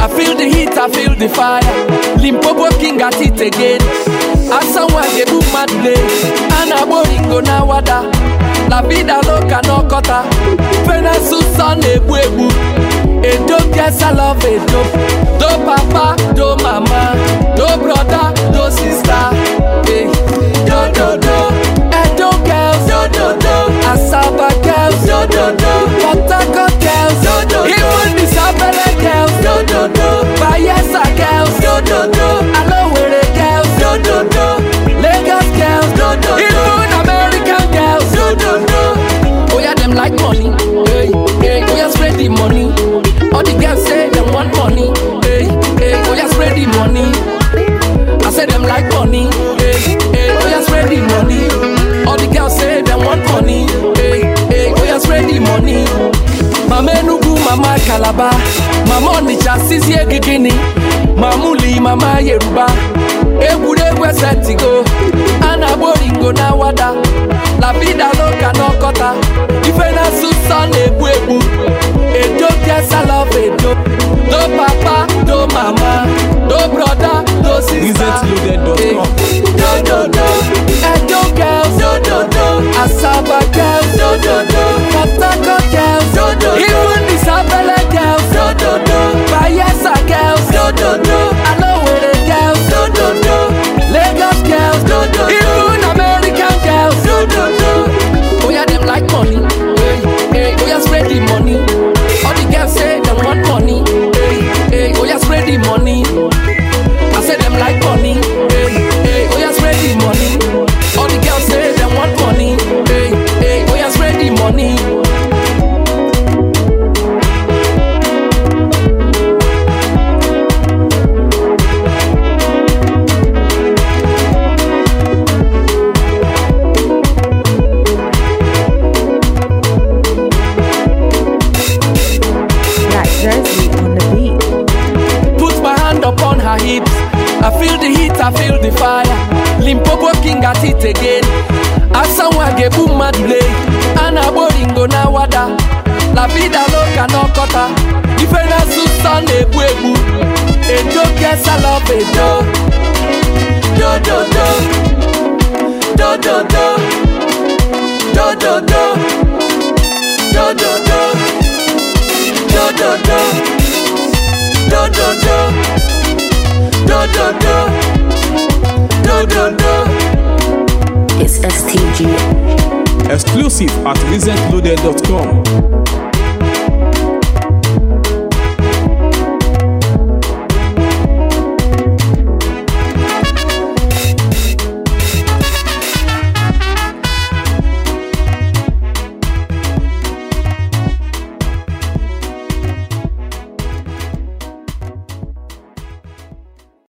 I feel the heat, I feel the fire. Limpopo king at it again. As someone get boom mad day. Anaboringo na wada. La vida loca no kota. Pena susan ebu. A dope, yes I love it dope. Do papa, do mama, do brother, do sister. Hey. Do. Edo girls, do. Asaba girls, do. Port Harcourt girls, do. Even the Sabele girls, do. Bayelsa girls, do. Alowere girls, do. Lagos girls, do. Even American girls, do. Oh yeah, them like money. Hey, oh yeah, spread the money. All the girls say them want money. Hey, oh yeah, spread the money. I say them like money. Hey, oh yeah, spread the money. All the girls say them want money. Hey, oh yeah, spread the money. Mama Enugu, Mama Calabar, Mama Onitsha, Sisi Egigini, Mamuli, Mama Yoruba, Ebude Wesetigo, Anaboringo na wada, La vida loca no kota, Ifena Susan ebu, Edo yes I love Edo, do papa, do mama, do brother, do sister. Do. Edo girls, do. Asaba girls, do. Port Harcourt girls, do. Even the Sabele girls, do. Bayelsa girls, do. Alowere girls, do. Lagos girls, do. Even American girls, do. Oh yeah, them like money. Hey, oh yeah, spread the money. All the girls say them want money. Hey, oh yeah, spread the money. I say them like money. Hey, oh yeah, spread the money. All the girls say them want money. Hey, oh yeah, spread the money. Upon her hips, I feel the heat, I feel the fire. Limpopo king at it again. As someone get boom mad play. Anaboringo na wada. La vida loca no kota. Ifena susan ebu. Edo yes I love Edo. Do. It's STG. Exclusive at recentloaded.com.